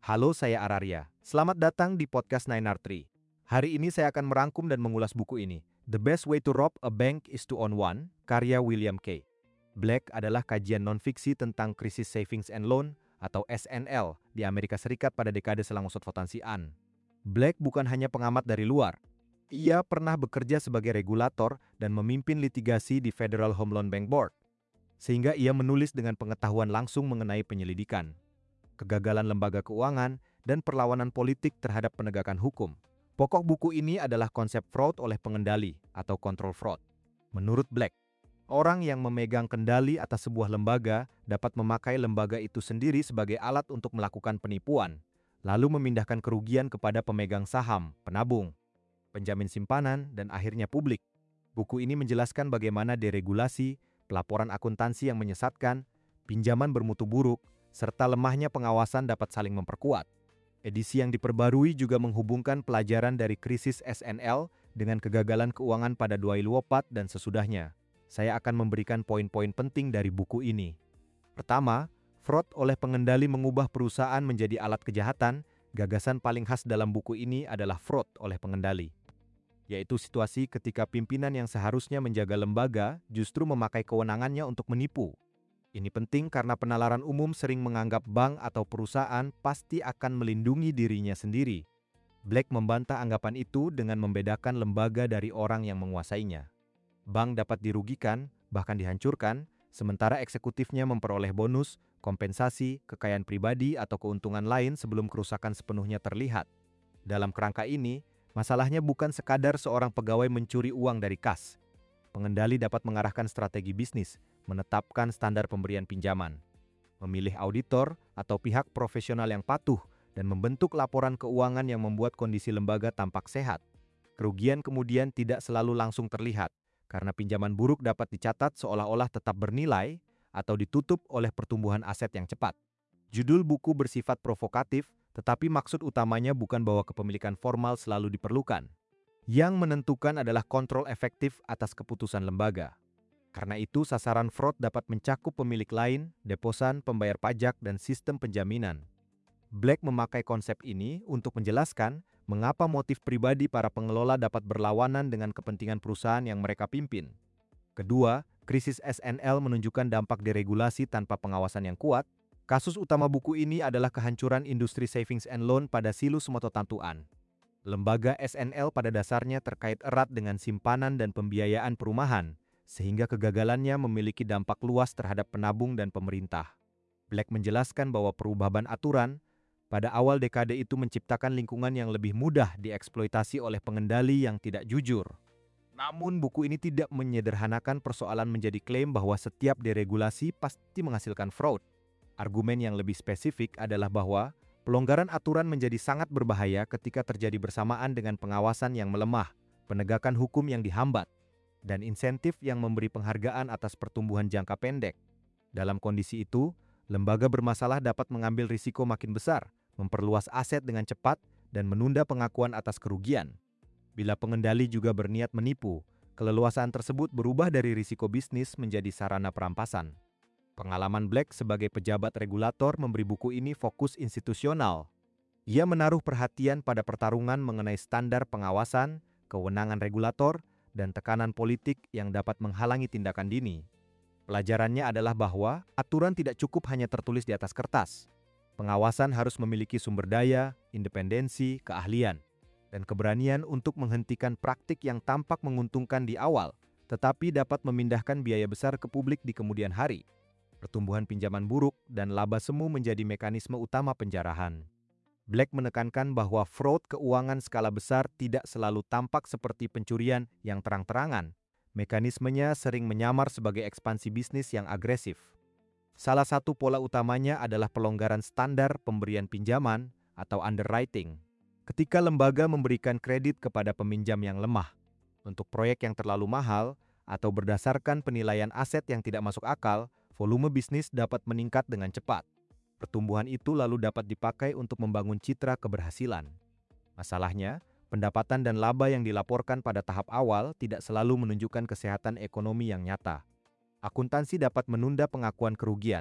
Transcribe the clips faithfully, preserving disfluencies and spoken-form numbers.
Halo, saya Araria. Selamat datang di podcast nine R three. Hari ini saya akan merangkum dan mengulas buku ini, The Best Way to Rob a Bank is to Own One, karya William K. Black adalah kajian non-fiksi tentang krisis savings and loan atau S N L di Amerika Serikat pada dekade selang An. Black bukan hanya pengamat dari luar. Ia pernah bekerja sebagai regulator dan memimpin litigasi di Federal Home Loan Bank Board, sehingga ia menulis dengan pengetahuan langsung mengenai penyelidikan, kegagalan lembaga keuangan, dan perlawanan politik terhadap penegakan hukum. Pokok buku ini adalah konsep fraud oleh pengendali atau control fraud. Menurut Black, orang yang memegang kendali atas sebuah lembaga dapat memakai lembaga itu sendiri sebagai alat untuk melakukan penipuan, lalu memindahkan kerugian kepada pemegang saham, penabung, penjamin simpanan, dan akhirnya publik. Buku ini menjelaskan bagaimana deregulasi, pelaporan akuntansi yang menyesatkan, pinjaman bermutu buruk, serta lemahnya pengawasan dapat saling memperkuat. Edisi yang diperbarui juga menghubungkan pelajaran dari krisis S N L dengan kegagalan keuangan pada dua ribu empat dan sesudahnya. Saya akan memberikan poin-poin penting dari buku ini. Pertama, fraud oleh pengendali mengubah perusahaan menjadi alat kejahatan. Gagasan paling khas dalam buku ini adalah fraud oleh pengendali, yaitu situasi ketika pimpinan yang seharusnya menjaga lembaga justru memakai kewenangannya untuk menipu. Ini penting karena penalaran umum sering menganggap bank atau perusahaan pasti akan melindungi dirinya sendiri. Black membantah anggapan itu dengan membedakan lembaga dari orang yang menguasainya. Bank dapat dirugikan, bahkan dihancurkan, sementara eksekutifnya memperoleh bonus, kompensasi, kekayaan pribadi, atau keuntungan lain sebelum kerusakan sepenuhnya terlihat. Dalam kerangka ini, masalahnya bukan sekadar seorang pegawai mencuri uang dari kas. Pengendali dapat mengarahkan strategi bisnis, menetapkan standar pemberian pinjaman, memilih auditor atau pihak profesional yang patuh, dan membentuk laporan keuangan yang membuat kondisi lembaga tampak sehat. Kerugian kemudian tidak selalu langsung terlihat, karena pinjaman buruk dapat dicatat seolah-olah tetap bernilai atau ditutup oleh pertumbuhan aset yang cepat. Judul buku bersifat provokatif, tetapi maksud utamanya bukan bahwa kepemilikan formal selalu diperlukan. Yang menentukan adalah kontrol efektif atas keputusan lembaga. Karena itu, sasaran fraud dapat mencakup pemilik lain, deposan, pembayar pajak, dan sistem penjaminan. Black memakai konsep ini untuk menjelaskan mengapa motif pribadi para pengelola dapat berlawanan dengan kepentingan perusahaan yang mereka pimpin. Kedua, krisis S N L menunjukkan dampak deregulasi tanpa pengawasan yang kuat. Kasus utama buku ini adalah kehancuran industri savings and loan pada Silus Mototantuan. Lembaga S N L pada dasarnya terkait erat dengan simpanan dan pembiayaan perumahan, sehingga kegagalannya memiliki dampak luas terhadap penabung dan pemerintah. Black menjelaskan bahwa perubahan aturan pada awal dekade itu menciptakan lingkungan yang lebih mudah dieksploitasi oleh pengendali yang tidak jujur. Namun buku ini tidak menyederhanakan persoalan menjadi klaim bahwa setiap deregulasi pasti menghasilkan fraud. Argumen yang lebih spesifik adalah bahwa pelonggaran aturan menjadi sangat berbahaya ketika terjadi bersamaan dengan pengawasan yang melemah, penegakan hukum yang dihambat, dan insentif yang memberi penghargaan atas pertumbuhan jangka pendek. Dalam kondisi itu, lembaga bermasalah dapat mengambil risiko makin besar, memperluas aset dengan cepat, dan menunda pengakuan atas kerugian. Bila pengendali juga berniat menipu, keleluasaan tersebut berubah dari risiko bisnis menjadi sarana perampasan. Pengalaman Black sebagai pejabat regulator memberi buku ini fokus institusional. Ia menaruh perhatian pada pertarungan mengenai standar pengawasan, kewenangan regulator, dan tekanan politik yang dapat menghalangi tindakan dini. Pelajarannya adalah bahwa aturan tidak cukup hanya tertulis di atas kertas. Pengawasan harus memiliki sumber daya, independensi, keahlian, dan keberanian untuk menghentikan praktik yang tampak menguntungkan di awal, tetapi dapat memindahkan biaya besar ke publik di kemudian hari. Pertumbuhan pinjaman buruk dan laba semu menjadi mekanisme utama penjarahan. Black menekankan bahwa fraud keuangan skala besar tidak selalu tampak seperti pencurian yang terang-terangan. Mekanismenya sering menyamar sebagai ekspansi bisnis yang agresif. Salah satu pola utamanya adalah pelonggaran standar pemberian pinjaman atau underwriting. Ketika lembaga memberikan kredit kepada peminjam yang lemah, untuk proyek yang terlalu mahal, atau berdasarkan penilaian aset yang tidak masuk akal, volume bisnis dapat meningkat dengan cepat. Pertumbuhan itu lalu dapat dipakai untuk membangun citra keberhasilan. Masalahnya, pendapatan dan laba yang dilaporkan pada tahap awal tidak selalu menunjukkan kesehatan ekonomi yang nyata. Akuntansi dapat menunda pengakuan kerugian,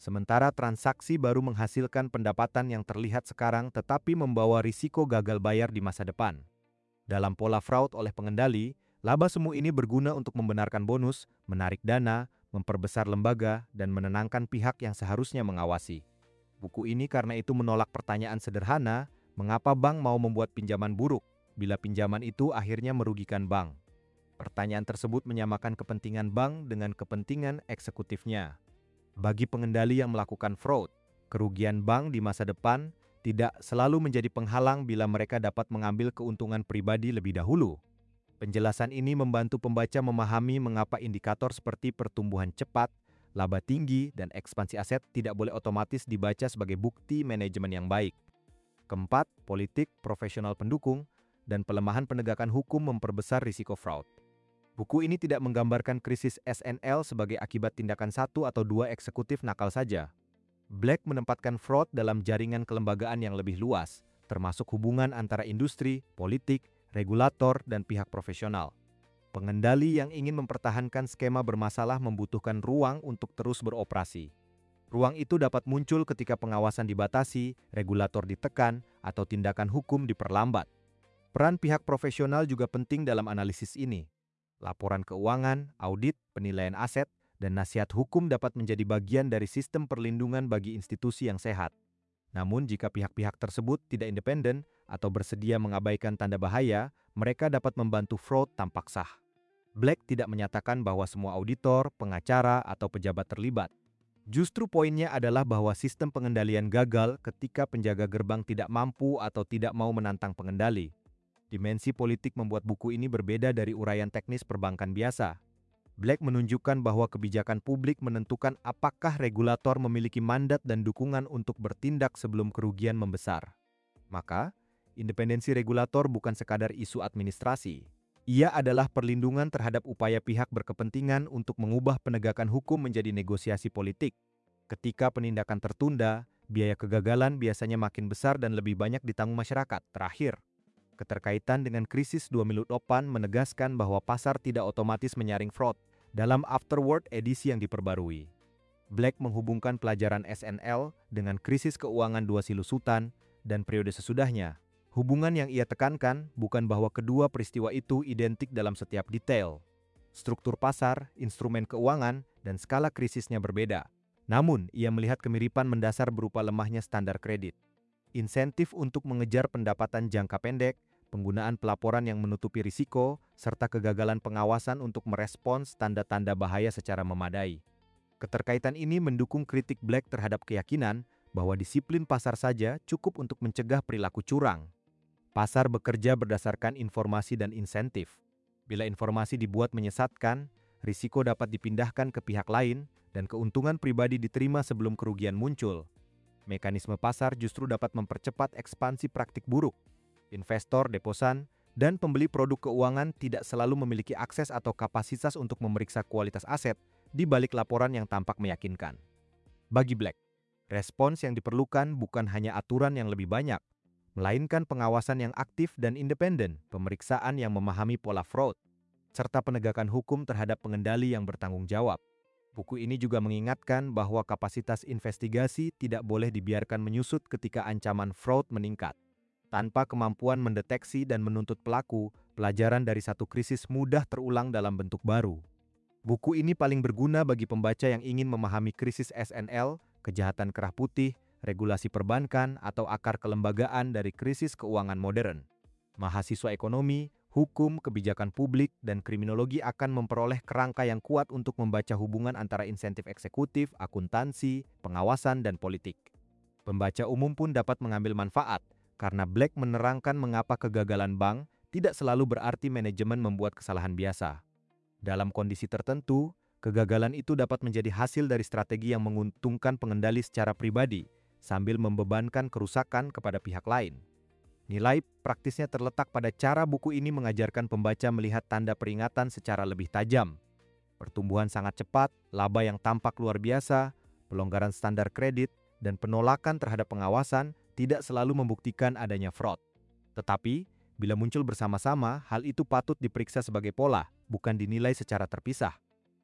Sementara transaksi baru menghasilkan pendapatan yang terlihat sekarang tetapi membawa risiko gagal bayar di masa depan. Dalam pola fraud oleh pengendali, laba semu ini berguna untuk membenarkan bonus, menarik dana, memperbesar lembaga, dan menenangkan pihak yang seharusnya mengawasi. Buku ini karena itu menolak pertanyaan sederhana, mengapa bank mau membuat pinjaman buruk, bila pinjaman itu akhirnya merugikan bank. Pertanyaan tersebut menyamakan kepentingan bank dengan kepentingan eksekutifnya. Bagi pengendali yang melakukan fraud, kerugian bank di masa depan tidak selalu menjadi penghalang bila mereka dapat mengambil keuntungan pribadi lebih dahulu. Penjelasan ini membantu pembaca memahami mengapa indikator seperti pertumbuhan cepat, laba tinggi, dan ekspansi aset tidak boleh otomatis dibaca sebagai bukti manajemen yang baik. Keempat, politik, profesional pendukung, dan pelemahan penegakan hukum memperbesar risiko fraud. Buku ini tidak menggambarkan krisis S N L sebagai akibat tindakan satu atau dua eksekutif nakal saja. Black menempatkan fraud dalam jaringan kelembagaan yang lebih luas, termasuk hubungan antara industri, politik, regulator, dan pihak profesional. Pengendali yang ingin mempertahankan skema bermasalah membutuhkan ruang untuk terus beroperasi. Ruang itu dapat muncul ketika pengawasan dibatasi, regulator ditekan, atau tindakan hukum diperlambat. Peran pihak profesional juga penting dalam analisis ini. Laporan keuangan, audit, penilaian aset, dan nasihat hukum dapat menjadi bagian dari sistem perlindungan bagi institusi yang sehat. Namun jika pihak-pihak tersebut tidak independen atau bersedia mengabaikan tanda bahaya, mereka dapat membantu fraud tampak sah. Black tidak menyatakan bahwa semua auditor, pengacara, atau pejabat terlibat. Justru poinnya adalah bahwa sistem pengendalian gagal ketika penjaga gerbang tidak mampu atau tidak mau menantang pengendali. Dimensi politik membuat buku ini berbeda dari uraian teknis perbankan biasa. Black menunjukkan bahwa kebijakan publik menentukan apakah regulator memiliki mandat dan dukungan untuk bertindak sebelum kerugian membesar. Maka, independensi regulator bukan sekadar isu administrasi. Ia adalah perlindungan terhadap upaya pihak berkepentingan untuk mengubah penegakan hukum menjadi negosiasi politik. Ketika penindakan tertunda, biaya kegagalan biasanya makin besar dan lebih banyak ditanggung masyarakat. Terakhir, keterkaitan dengan krisis dua mil depan menegaskan bahwa pasar tidak otomatis menyaring fraud dalam Afterword edisi yang diperbarui. Black menghubungkan pelajaran S N L dengan krisis keuangan dua silusutan dan periode sesudahnya. Hubungan yang ia tekankan bukan bahwa kedua peristiwa itu identik dalam setiap detail. Struktur pasar, instrumen keuangan, dan skala krisisnya berbeda. Namun, ia melihat kemiripan mendasar berupa lemahnya standar kredit, insentif untuk mengejar pendapatan jangka pendek, penggunaan pelaporan yang menutupi risiko, serta kegagalan pengawasan untuk merespons tanda-tanda bahaya secara memadai. Keterkaitan ini mendukung kritik Black terhadap keyakinan bahwa disiplin pasar saja cukup untuk mencegah perilaku curang. Pasar bekerja berdasarkan informasi dan insentif. Bila informasi dibuat menyesatkan, risiko dapat dipindahkan ke pihak lain dan keuntungan pribadi diterima sebelum kerugian muncul. Mekanisme pasar justru dapat mempercepat ekspansi praktik buruk. Investor, deposan, dan pembeli produk keuangan tidak selalu memiliki akses atau kapasitas untuk memeriksa kualitas aset di balik laporan yang tampak meyakinkan. Bagi Black, respons yang diperlukan bukan hanya aturan yang lebih banyak, melainkan pengawasan yang aktif dan independen, pemeriksaan yang memahami pola fraud, serta penegakan hukum terhadap pengendali yang bertanggung jawab. Buku ini juga mengingatkan bahwa kapasitas investigasi tidak boleh dibiarkan menyusut ketika ancaman fraud meningkat. Tanpa kemampuan mendeteksi dan menuntut pelaku, pelajaran dari satu krisis mudah terulang dalam bentuk baru. Buku ini paling berguna bagi pembaca yang ingin memahami krisis S N L, kejahatan kerah putih, regulasi perbankan, atau akar kelembagaan dari krisis keuangan modern. Mahasiswa ekonomi, hukum, kebijakan publik, dan kriminologi akan memperoleh kerangka yang kuat untuk membaca hubungan antara insentif eksekutif, akuntansi, pengawasan, dan politik. Pembaca umum pun dapat mengambil manfaat, karena Black menerangkan mengapa kegagalan bank tidak selalu berarti manajemen membuat kesalahan biasa. Dalam kondisi tertentu, kegagalan itu dapat menjadi hasil dari strategi yang menguntungkan pengendali secara pribadi, sambil membebankan kerusakan kepada pihak lain. Nilai praktisnya terletak pada cara buku ini mengajarkan pembaca melihat tanda peringatan secara lebih tajam. Pertumbuhan sangat cepat, laba yang tampak luar biasa, pelonggaran standar kredit, dan penolakan terhadap pengawasan tidak selalu membuktikan adanya fraud. Tetapi, bila muncul bersama-sama, hal itu patut diperiksa sebagai pola, bukan dinilai secara terpisah.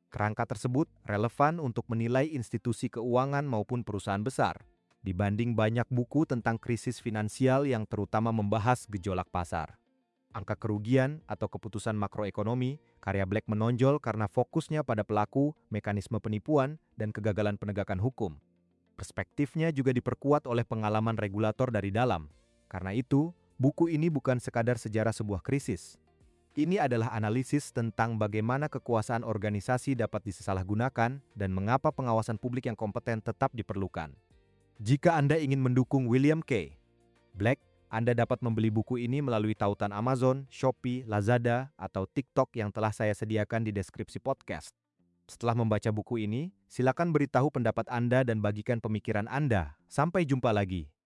Kerangka tersebut relevan untuk menilai institusi keuangan maupun perusahaan besar, dibanding banyak buku tentang krisis finansial yang terutama membahas gejolak pasar. Angka kerugian atau keputusan makroekonomi, karya Black menonjol karena fokusnya pada pelaku, mekanisme penipuan, dan kegagalan penegakan hukum. Perspektifnya juga diperkuat oleh pengalaman regulator dari dalam. Karena itu, buku ini bukan sekadar sejarah sebuah krisis. Ini adalah analisis tentang bagaimana kekuasaan organisasi dapat disalahgunakan dan mengapa pengawasan publik yang kompeten tetap diperlukan. Jika Anda ingin mendukung William K. Black, Anda dapat membeli buku ini melalui tautan Amazon, Shopee, Lazada, atau TikTok yang telah saya sediakan di deskripsi podcast. Setelah membaca buku ini, silakan beritahu pendapat Anda dan bagikan pemikiran Anda. Sampai jumpa lagi.